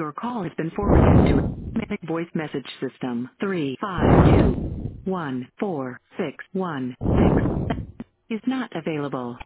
Your call has been forwarded to a voice message system. 35214616 is not available.